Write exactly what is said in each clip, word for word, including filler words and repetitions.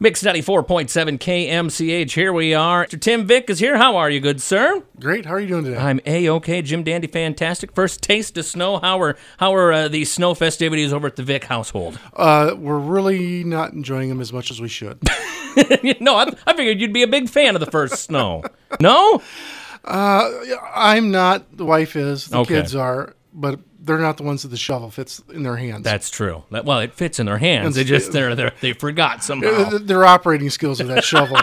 Mix ninety-four point seven K M C H, here we are. Mister Tim Vick is here. How are you, good sir? Great. How are you doing today? I'm A-OK. Jim Dandy, fantastic. First taste of snow. How are how are uh, these snow festivities over at the Vick household? Uh, we're really not enjoying them as much as we should. no, I, I figured you'd be a big fan of the first snow. No? Uh, I'm not. The wife is. The Okay. kids are. But they're not the ones that the shovel fits in their hands. That's true. That, well, it fits in their hands. They just they're, they're, they forgot somehow. Their, their operating skills of that shovel.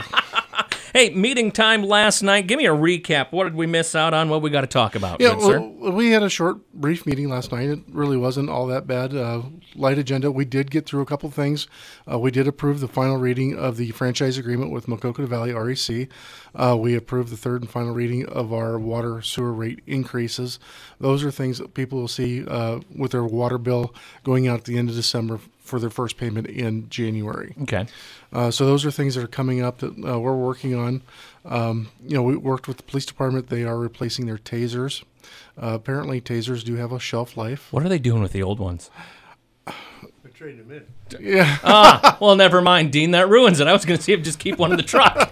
Hey, meeting time last night. Give me a recap. What did we miss out on? What we got to talk about, Yeah, good sir? well, we had a short, brief meeting last night. It really wasn't all that bad. Uh, light agenda. We did get through a couple things. Uh, we did approve the final reading of the franchise agreement with Maquoketa Valley R E C. Uh, we approved the third and final reading of our water sewer rate increases. Those are things that people will see uh, with their water bill going out at the end of December for their first payment in January. Okay. Uh, so those are things that are coming up that uh, we're working on. Um, you know, we worked with the police department. They are replacing their tasers. Uh, apparently, tasers do have a shelf life. What are they doing with the old ones? They're trading them in. Yeah. ah, well, never mind, Dean. That ruins it. I was going to see if just keep one in the truck.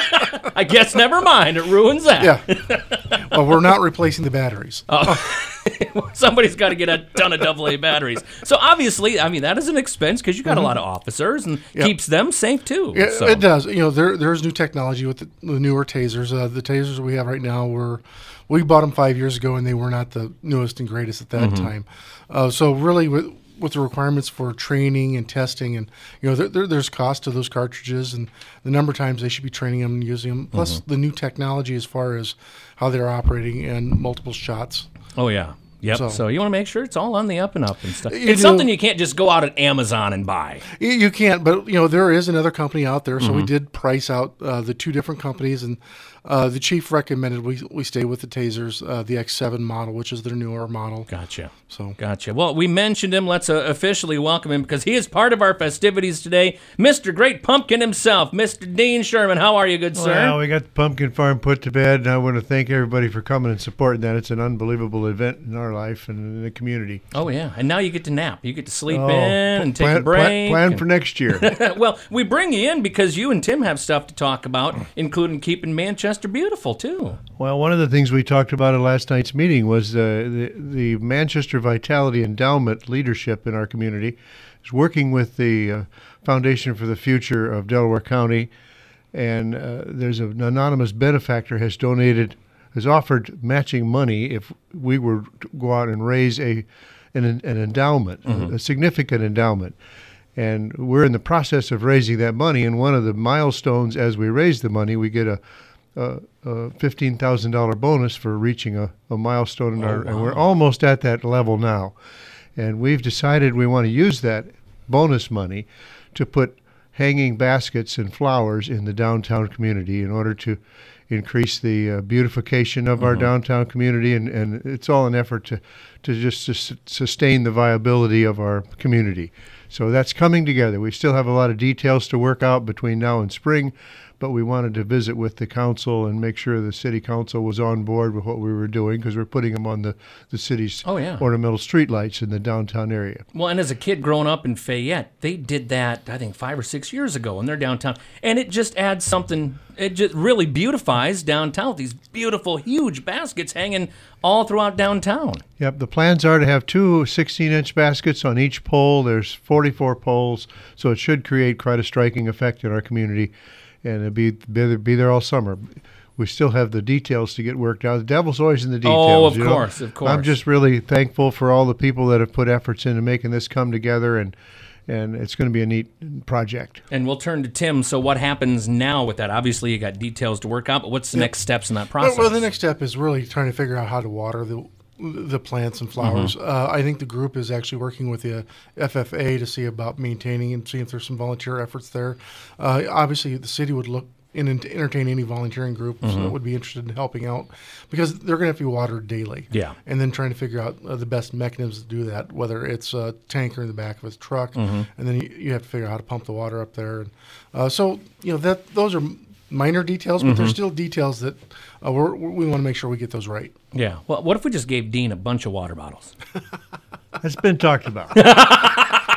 I guess never mind. It ruins that. Yeah. Well, we're not replacing the batteries. Oh. Somebody's got to get a ton of double A batteries. So obviously, I mean, that is an expense because you got mm-hmm. a lot of officers and yep. keeps them safe too. Yeah, so. It does. You know, there there's new technology with the, the newer tasers. Uh, the tasers we have right now were we bought them five years ago and they were not the newest and greatest at that mm-hmm. time. Uh, so really, with with the requirements for training and testing, and you know, there, there, there's cost to those cartridges and the number of times they should be training them and using them. Plus mm-hmm. the new technology as far as how they're operating and multiple shots. Oh yeah. Yep. So, So, you want to make sure it's all on the up and up and stuff. You It's do. something you can't just go out at Amazon and buy. You, you can't, but you know there is another company out there, so Mm-hmm. we did price out uh, the two different companies, and uh, the chief recommended we we stay with the tasers, uh, the X seven model, which is their newer model. Gotcha. So Gotcha. Well, we mentioned him. Let's uh, officially welcome him because he is part of our festivities today. Mister Great Pumpkin himself, Mister Dean Sherman. How are you, good sir? Well, we got the pumpkin farm put to bed, and I want to thank everybody for coming and supporting that. It's an unbelievable event in our life and in the community. Oh, yeah. And now you get to nap. You get to sleep Oh, in and take plan, a break. Plan, plan and- for next year. Well, we bring you in because you and Tim have stuff to talk about, including keeping Manchester beautiful, too. Well, one of the things we talked about at last night's meeting was uh, the, the Manchester Vitality Endowment leadership in our community is working with the uh, Foundation for the Future of Delaware County, and uh, there's an anonymous benefactor has donated, has offered matching money if we were to go out and raise a an, an endowment, mm-hmm. a significant endowment. And we're in the process of raising that money, and one of the milestones as we raise the money, we get a a, a fifteen thousand dollars bonus for reaching a, a milestone, in Oh, our, wow. and we're almost at that level now. And we've decided we want to use that bonus money to put hanging baskets and flowers in the downtown community in order to increase the uh, beautification of mm-hmm. our downtown community, and, and it's all an effort to, to just sus- sustain the viability of our community. So that's coming together. We still have a lot of details to work out between now and spring, but we wanted to visit with the council and make sure the city council was on board with what we were doing because we're putting them on the, the city's Oh, yeah. ornamental streetlights in the downtown area. Well, and as a kid growing up in Fayette, they did that, I think, five or six years ago in their downtown. And it just adds something, it just really beautifies downtown with these beautiful, huge baskets hanging all throughout downtown. Yep, the plans are to have two sixteen-inch baskets on each pole. There's forty-four poles, so it should create quite a striking effect in our community, and it'll be, be, be there all summer. We still have the details to get worked out. The devil's always in the details. Oh, of you know? course, of course. I'm just really thankful for all the people that have put efforts into making this come together, and and it's going to be a neat project. And we'll turn to Tim. So what happens now with that? Obviously, you got details to work out, but what's the Yep. next steps in that process? Well, well, the next step is really trying to figure out how to water the the plants and flowers. Mm-hmm. Uh, I think the group is actually working with the F F A to see about maintaining and see if there's some volunteer efforts there. Uh, obviously, the city would look in and entertain any volunteering groups Mm-hmm. that would be interested in helping out because they're going to have to be watered daily. Yeah. And then trying to figure out uh, the best mechanisms to do that, whether it's a tanker in the back of a truck, Mm-hmm. and then you, you have to figure out how to pump the water up there. And, uh, so, you know, that those are minor details, but Mm-hmm. there's still details that uh, we're, we want to make sure we get those right. Yeah. Well, what if we just gave Dean a bunch of water bottles? That's been talked about.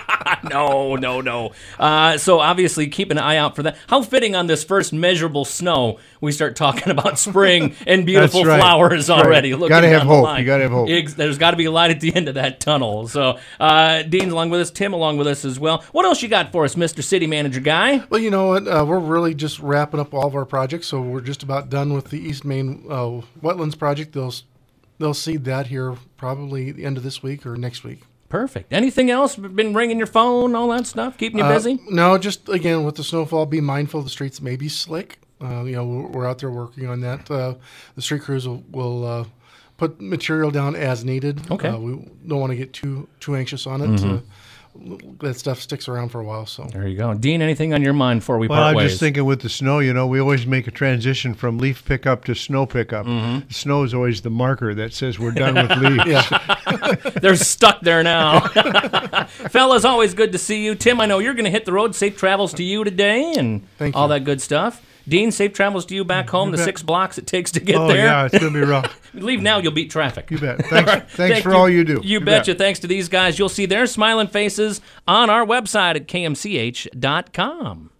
no, no, no. Uh, so obviously keep an eye out for that. How fitting on this first measurable snow, we start talking about spring and beautiful That's right. flowers That's already. right. Looking Gotta have down the hope. line. You gotta have hope. Ex- There's got to be a light at the end of that tunnel. So uh, Dean's along with us, Tim along with us as well. What else you got for us, Mister City Manager Guy? Well, you know what? Uh, we're really just wrapping up all of our projects, so we're just about done with the East Main uh, Wetlands project. They'll they'll seed that here probably the end of this week or next week. Perfect. Anything else? Been ringing your phone, all that stuff, keeping you Uh, busy? no, just again with the snowfall, be mindful the streets may be slick. Uh, you know, we're, we're out there working on that. Uh, the street crews will, will uh, put material down as needed. Okay. Uh, we don't want to get too too anxious on it. Mm-hmm. Uh, that stuff sticks around for a while. So There you go. Dean, anything on your mind before we Well, part I'm ways? just thinking with the snow, you know, we always make a transition from leaf pickup to snow pickup. Mm-hmm. The snow is always the marker that says we're done with leaves. yeah, They're stuck there now. Fellas, always good to see you. Tim, I know you're going to hit the road. Safe travels to you today and Thank all you. that good stuff. Dean, safe travels to you back home, the bet. six blocks it takes to get Oh, there. yeah, it's going to be rough. Leave now, you'll beat traffic. You bet. Thanks, thanks Thank for all you do. You, betcha. Thanks to these guys. You'll see their smiling faces on our website at k m c h dot com.